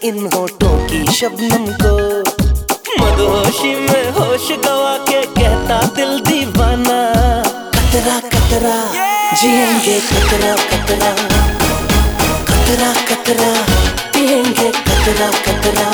इन होठों की शबनम को। मदहोशी में होश गवा के कहता दिल दीवाना, कतरा कतरा जिएंगे कतरा कतरा, कतरा कतरा पिएंगे कतरा कतरा।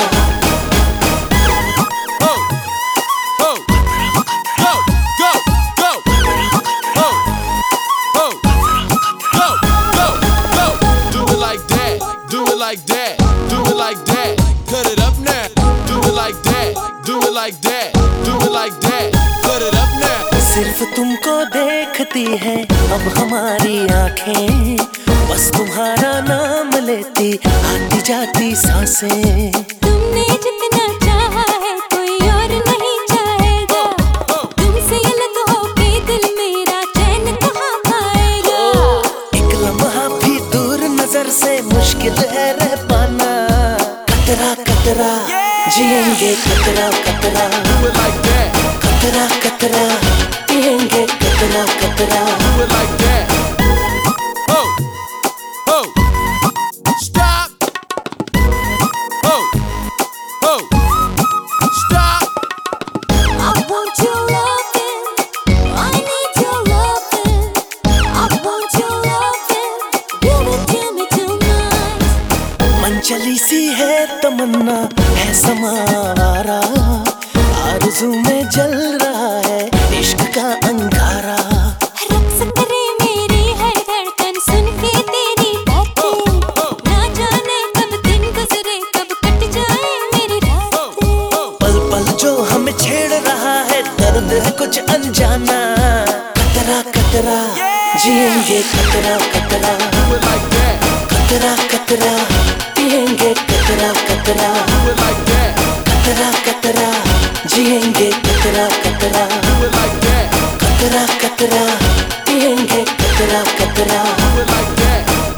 Like that, do it like that, cut it up now. Do it like that, do it like that, do it like that, cut it up now. सिर्फ तुमको देखती है अब हमारी आंखें, बस तुम्हारा नाम लेती आती जाती सांसें। तुमने जितना चाहा है कोई और नहीं चाहेगा, तुमसे अलग होके दिल मेरा चैन कहाँ पाएगा। एक लम्हा भी दूर नजर से मुश्किल है रह पाना, कतरा कतरा जिएंगे कतरा कतरा। Do it like that, कतरा कतरा पिएंगे कतरा कतरा। do it like that. Oh, oh, stop. Oh, oh, stop. I want your loving, I need your loving, I want your loving, give it to me tonight. Manchali सी है तमन्ना है समावारा, आरज़ू में जल रहा है इश्क का अंगारा। रक्स करे मेरी हर धड़कन सुन के तेरी बातें, ना जाने कब दिन गुजरे कब कट जाए मेरी रातें। पल पल जो हमें छेड़ रहा है दर्द है कुछ अनजाना, कतरा कतरा जिएंगे कतरा कतरा। Do it like that, कतरा कतरा पिएंगे कतरा कतरा। do it like that, कतरा कतरा जिएंगे कतरा कतरा। do it like that, कतरा कतरा पिएंगे कतरा कतरा। do it like that.